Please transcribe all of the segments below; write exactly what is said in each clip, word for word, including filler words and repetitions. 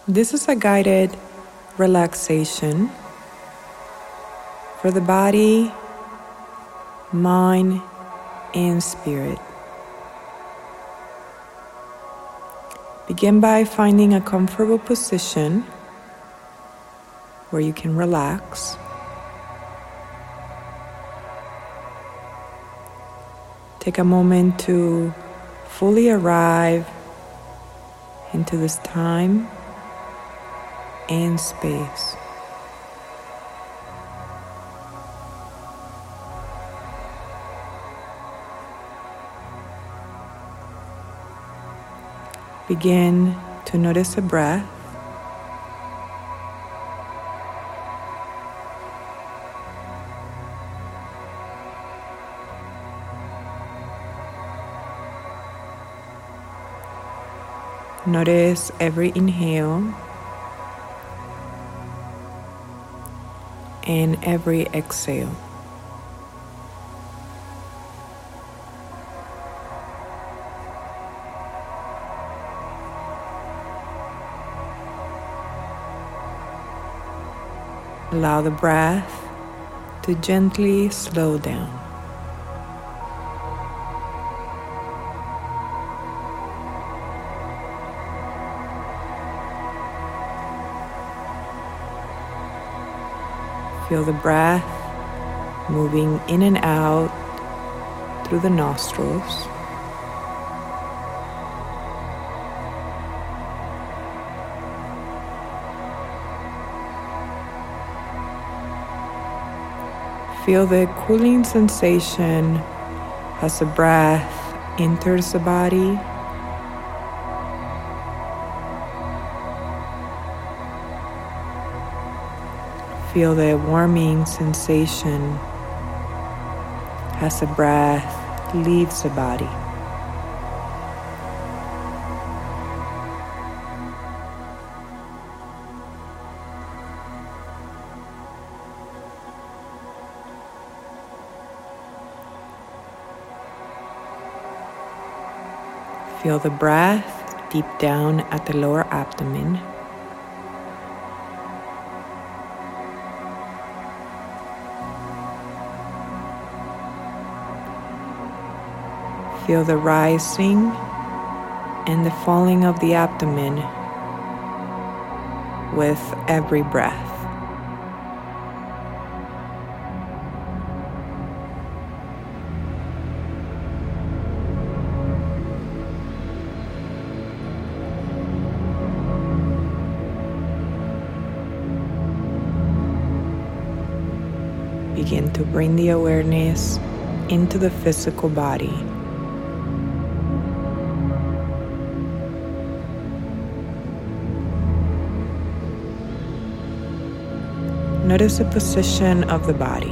This is a guided relaxation for the body, mind, and spirit. Begin by finding a comfortable position where you can relax. Take a moment to fully arrive into this time and space. Begin to notice the breath. Notice every inhale and every exhale. Allow the breath to gently slow down. Feel the breath moving in and out through the nostrils. Feel the cooling sensation as the breath enters the body. Feel the warming sensation as the breath leaves the body. Feel the breath deep down at the lower abdomen. Feel the rising and the falling of the abdomen with every breath. Begin to bring the awareness into the physical body. Notice the position of the body.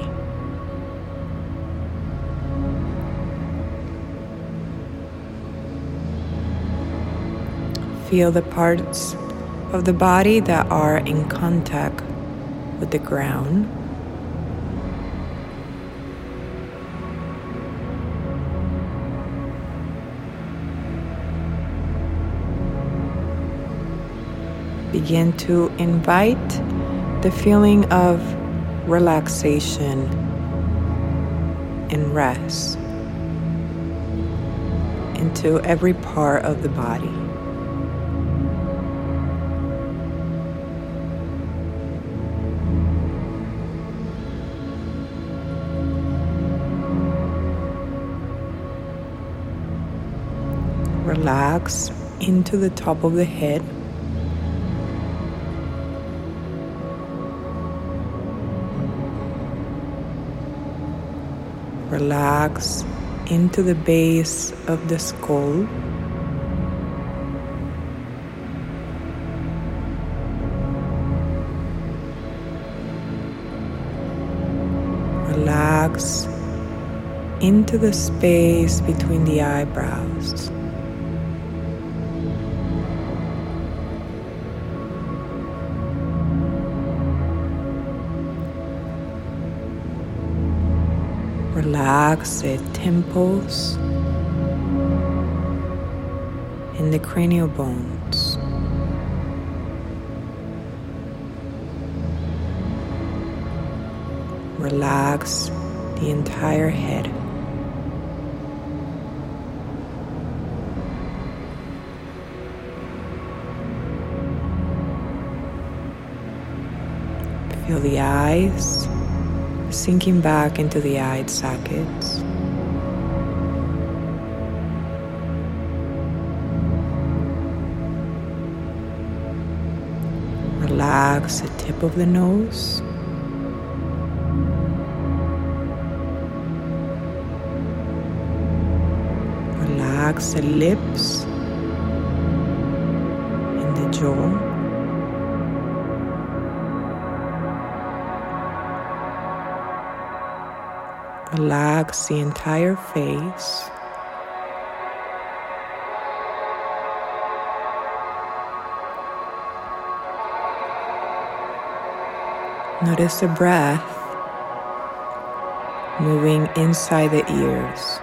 Feel the parts of the body that are in contact with the ground. Begin to invite the feeling of relaxation and rest into every part of the body. Relax into the top of the head. Relax into the base of the skull. Relax into the space between the eyebrows. Relax the temples and the cranial bones. Relax the entire head. Feel the eyes sinking back into the eye sockets. Relax the tip of the nose. Relax the lips and the jaw. Relax the entire face. Notice the breath moving inside the ears.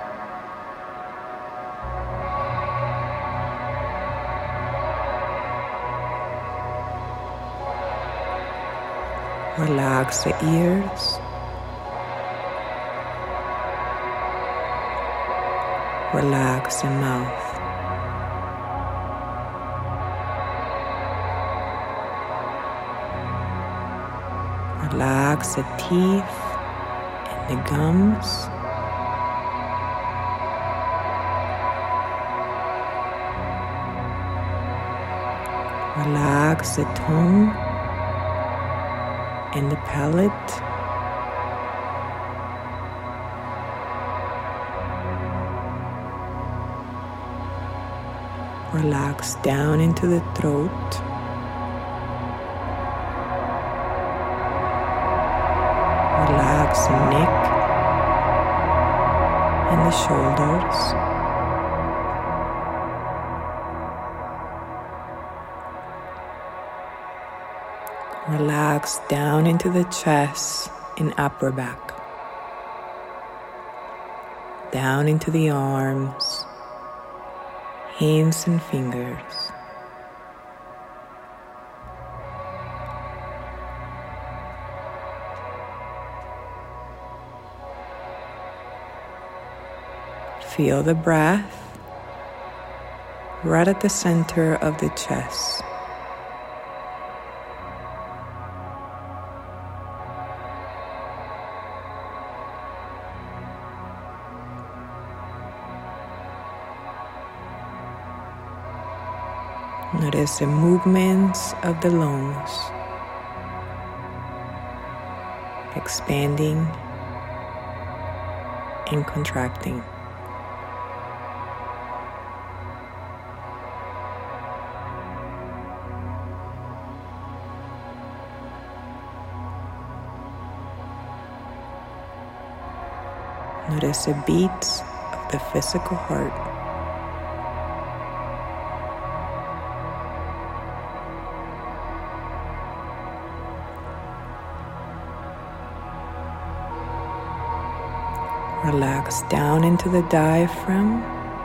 Relax the ears. Relax the mouth. Relax the teeth and the gums. Relax the tongue and the palate. Relax down into the throat. Relax the neck and the shoulders. Relax down into the chest and upper back. Down into the arms, hands and fingers. Feel the breath right at the center of the chest. Notice the movements of the lungs, expanding and contracting. Notice the beats of the physical heart. Relax down into the diaphragm.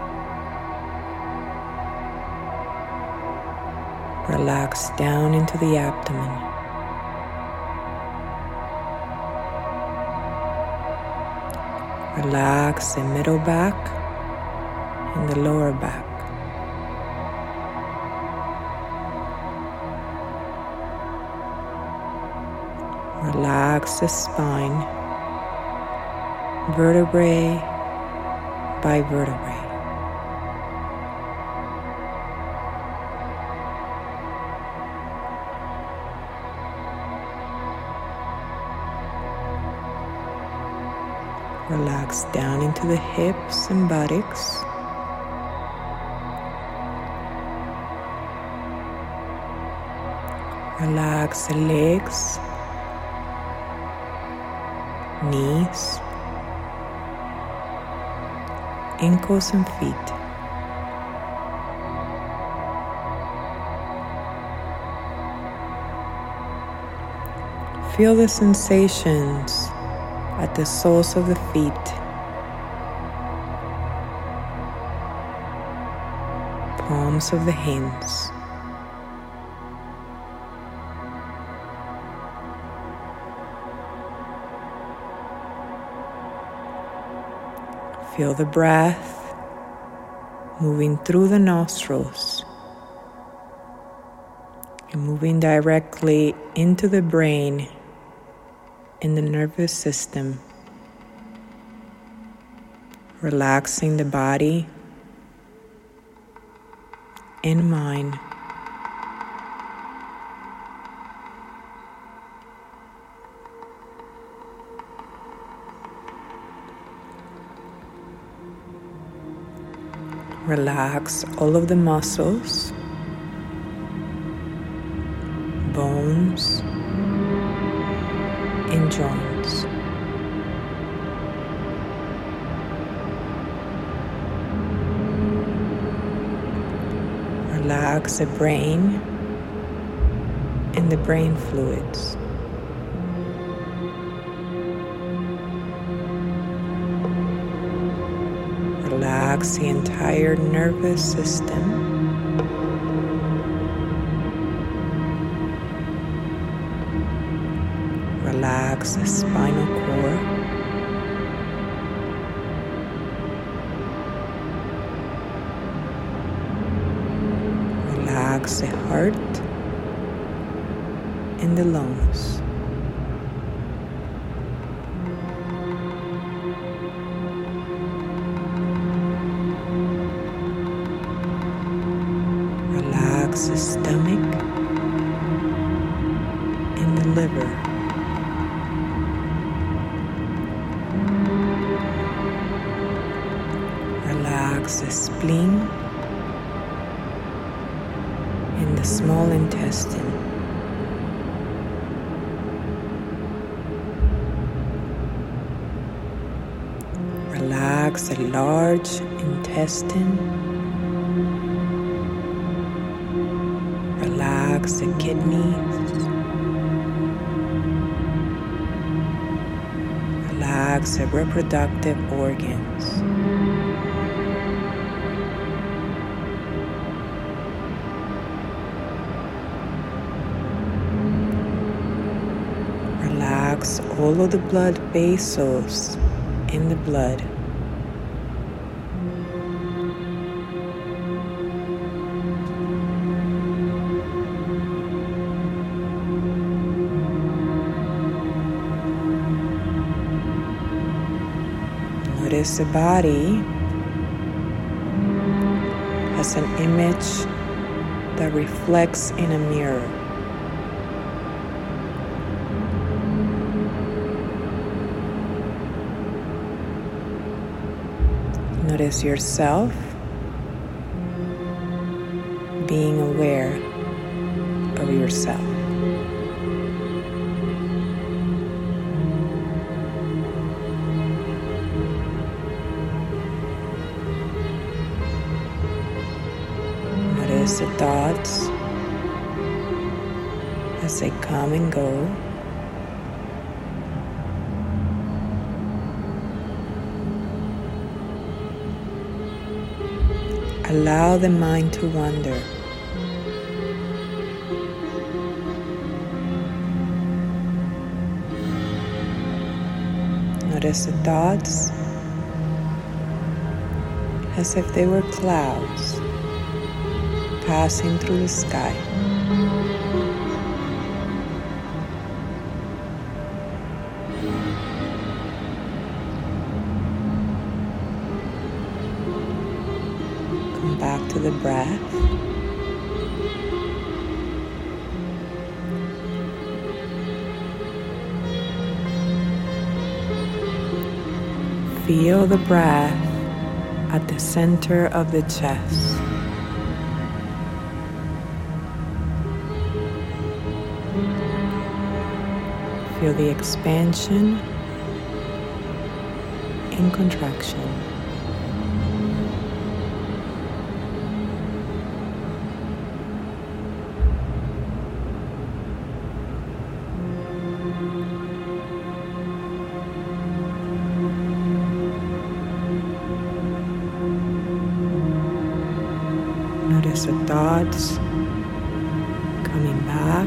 Relax down into the abdomen. Relax the middle back and the lower back. Relax the spine, vertebrae by vertebrae. Relax down into the hips and buttocks. Relax the legs, knees, ankles and feet. Feel the sensations at the soles of the feet, palms of the hands. Feel the breath moving through the nostrils and moving directly into the brain and the nervous system, relaxing the body and mind. Relax all of the muscles, bones, and joints. Relax the brain and the brain fluids. Relax the entire nervous system. Relax the spinal cord. Relax the heart and the lungs. Relax the stomach and the liver. Relax the spleen and the small intestine. Relax the large intestine. Relax the kidneys. Relax the reproductive organs. Relax all of the blood vessels in the blood. Notice the body as an image that reflects in a mirror. Notice yourself being aware of yourself. Notice the thoughts as they come and go. Allow the mind to wander. Notice the thoughts as if they were clouds passing through the sky. Come back to the breath. Feel the breath at the center of the chest. Feel the expansion and contraction. Notice the thoughts coming back,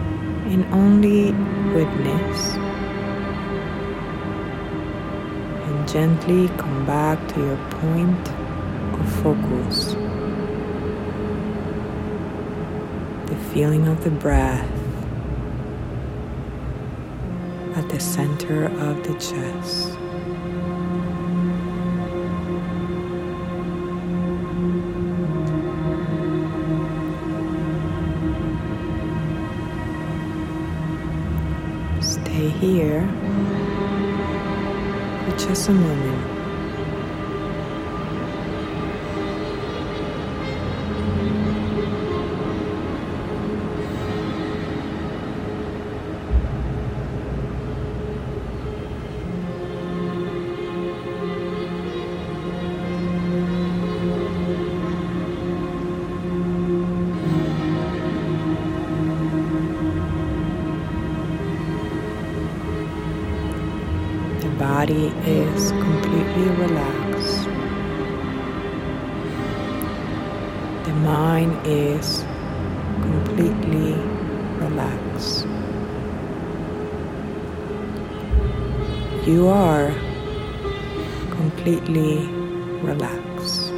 and only witness and And gently come back to your point of focus. The feeling of the breath at the center of the chest. Stay here for just a moment. The body is completely relaxed. The mind is completely relaxed. You are completely relaxed.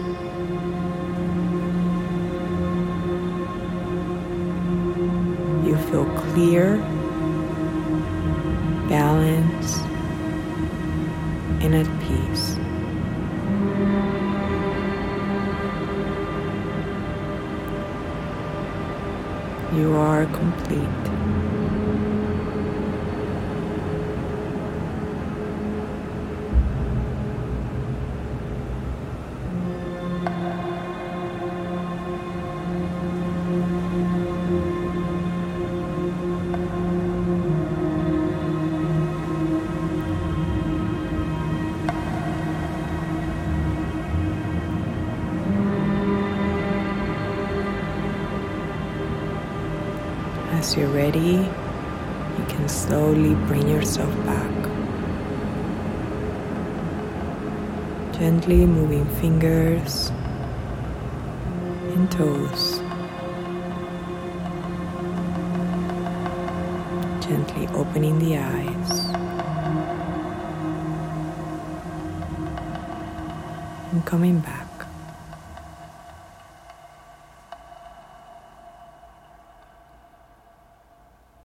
You feel clear, balanced, and at peace. You are complete. As you're ready, you can slowly bring yourself back. Gently moving fingers and toes. Gently opening the eyes. And coming back.